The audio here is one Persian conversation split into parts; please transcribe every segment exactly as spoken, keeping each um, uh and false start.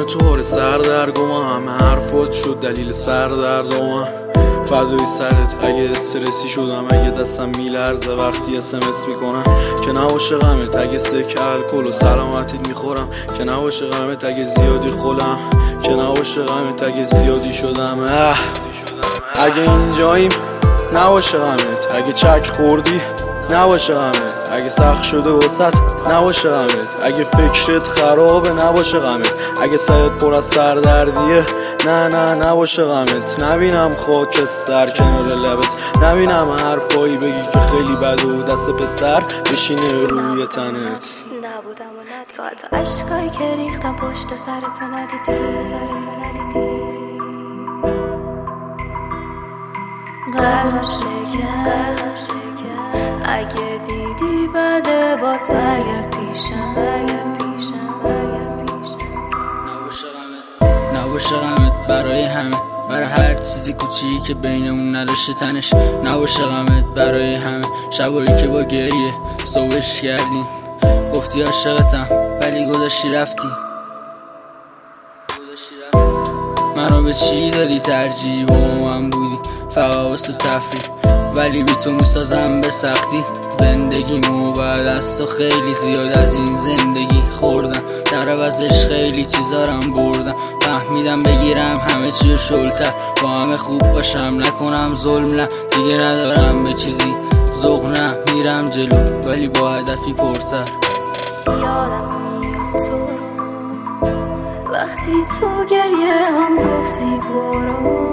طور سردرگم همه حرفات شد دلیل سردردم فدای سرت اگه استرسی شدم، اگه دستم میلرزه وقتی اس ام اس میکنم، که نباشه غمت اگه سکه الکل و سلامتیت میخورم، که نباشه غمت اگه زیادی خولم، که نباشه غمت اگه زیادی شدم. اه اگه اینجاییم نباشه غمت، اگه چک خوردی نباشه غمت، اگه سخت شده وسط نباشه غمت، اگه فکرت خرابه نباشه غمت، اگه سرت پر از سردردیه نه نه نباشه غمت، نبینم خاک سر کنار لبت، نبینم حرفایی بگی که خیلی بده و دست پسر بشینه روی تنت. نبودم و نه تو حتی عشقایی که ریختم پشت سرتو ندیدی، قلبم شکست اگه دیدی بده بات برگرد پیشم. نباشه غمت برای همه، برای هر چیزی کوچیکی که بینمون نداشته تنش، نباشه غمت برای همه شبایی که با گریه صبحش کردیم، گفتی عاشقتم ولی گذاشتی رفتی. منو به چی دادی ترجیح؟ با من بودی فقط واسه تفریح، ولی بی تو میسازم به سختی زندگیمو. بعد از تو خیلی زیاد از این زندگی خوردم، در عوضش خیلی چیزارم بردم، فهمیدم بگیرم همه چی شلتر، با همه خوب باشم نکنم ظلم، نه دیگه ندارم به چیزی ذوق، نه میرم جلو ولی با هدفی پرتر. یادم میاد تو رو وقتی تو گریه هم گفتی برو،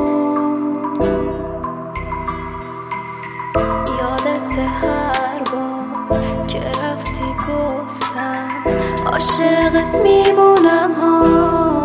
یادت هر بار که رفتی گفتم عاشقت میمونم ها.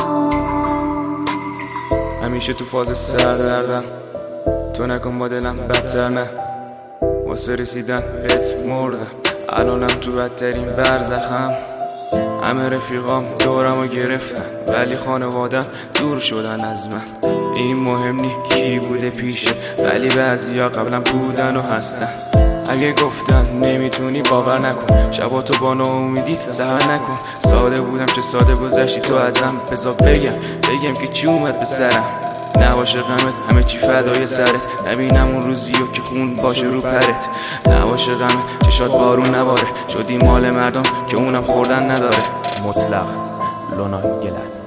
همیشه تو فاز سردردم، تو نکن با دلم بدتر، نه واسه رسیدن بهت مردم، الانم تو بدترین برزخم. همه رفیقام دورمو گرفتن ولی خانوادم دور شدن از من، این مهم نی کی بوده پیشه ولی بعضیا قبلا بودن و هستن. اگه گفتن نمیتونی باور نکن، شباتو با ناامیدی سهر نکن، ساده بودم چه ساده گذشتی تو ازم، بذار بگم بگم که چی اومد به سرم. نباشه غمت همه چی فدای سرت، نبینم اون روزیو که خون باشه رو پرت، نباشه غمت چشات بارون نباره، شدی مال مردم که اونم خوردن نداره. مطلق لونا گلت